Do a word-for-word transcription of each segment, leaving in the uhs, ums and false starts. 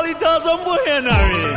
کوتاڵی تازەم بۆ هێناوێ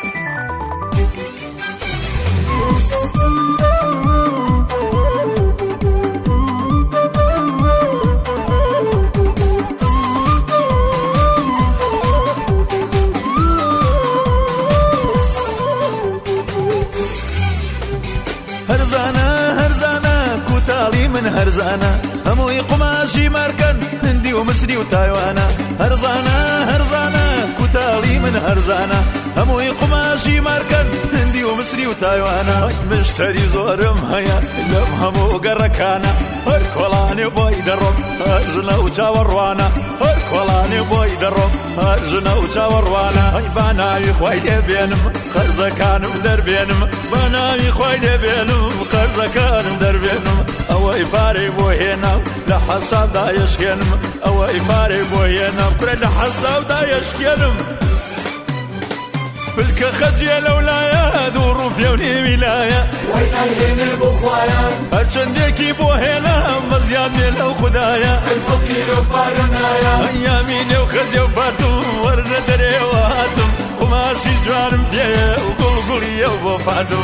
هەرزانە هەرزانە کوتاڵی من هەرزانە هەمووی قماشی مارکەن هندی و مسری و تایوانە هەرزانە هەرزانە کوتاڵی من هەرزانە هەمووی قماشی مارکەن هندی و مسری و تایوانە مشتری زۆرم هەیە لەم هەموو گەڕەکانە هەر کۆڵانێ بۆی دەڕۆم هەر ژنە و چاوەڕوانە هەر کۆڵانێ بۆی دەڕۆم هەر ژنە و چاوەڕوانە هەی با ناوی خوای دەبێنم قەرزەکانم دەربێنم با ناوی خوای دەبێنم قەرزەکانم دەربێنم ئەوەی پارەی بۆ هێناو لە حەسابدا یەشکێنم ئەوەی پارەی بۆ هێناو کورە لە حەسابدا یەشکێنم پلکە خەجیە لەولایە دوو ڕووپێ و نێویلایە وای نایهێنێ بۆ خوایە هەرچەندێکی بۆ هێنام مەزیان مێ لەو خودایە فەقیر و پارە نایە ئەیامی نێو خەجە و فاتم وەرنە دەرێوە هاتم قماشی جوانم پێیە و گوڵگوڵیە و بۆ فاتم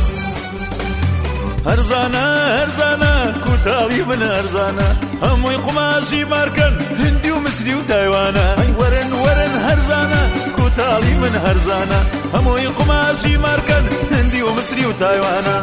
هەرزانە هەرزانە کوتاڵی من هەرزانە هەمووی قماشی مارکەن هندی و مسری و تایوانە ئەی وەرن وەرن هەرزانە کوتاڵی من هەرزانە هەمووی قماشی مارکەن هندی و مسری و تایوانە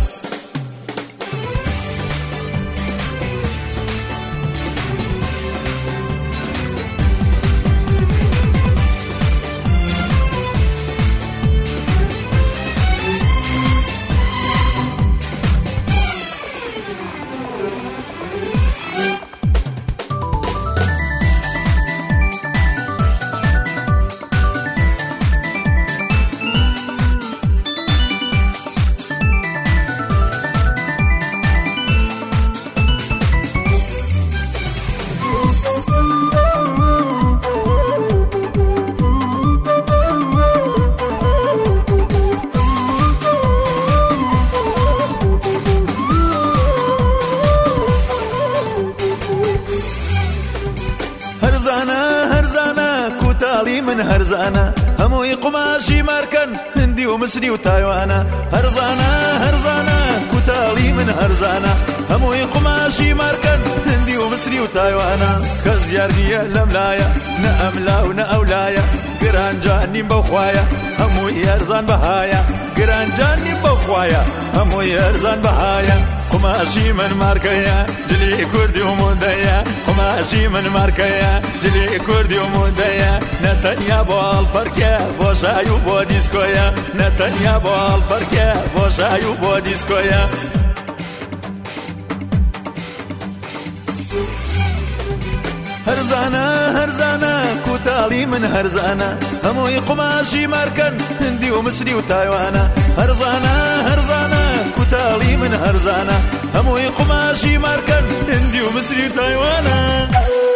هەرزانە هەرزانە کوتاڵی من هەرزانە هەمووی قماشی مارکەن هندی و مسری و تایوانە هەرزانە هەرزانە کوتاڵی من هەرزانە هەمووی قماشی مارکەن هندی و مسری و تایوانە کەس یار نییە لەم لایە نە ئەملا و نە ئەولایە گرانجان نیم بەو خوایە هەمووی هەرزان بەهایە گرانجان نیم بەو خوایە هەمووی هەرزان بەهایە قماشی من مارکەیە جلی کوردی و مودەیە قماشی من مارکەیە جلی کوردی و مودەیە نەتەنیا بۆ هەڵپەرکە بۆ شای و بۆ دیسکۆیە نەتەنیا بۆ هەڵپەرکە بۆ شای و بۆ دیسکۆیە هەرزانە هەرزانە کوتاڵی من هەرزانە هەمووی قماشی مارکەن هندی و مسری و تایوانە هەرزانە هەرزانە کوتاڵی من هەرزانە هەمووی قماشی مارکەن هندی و مسری و تایوانە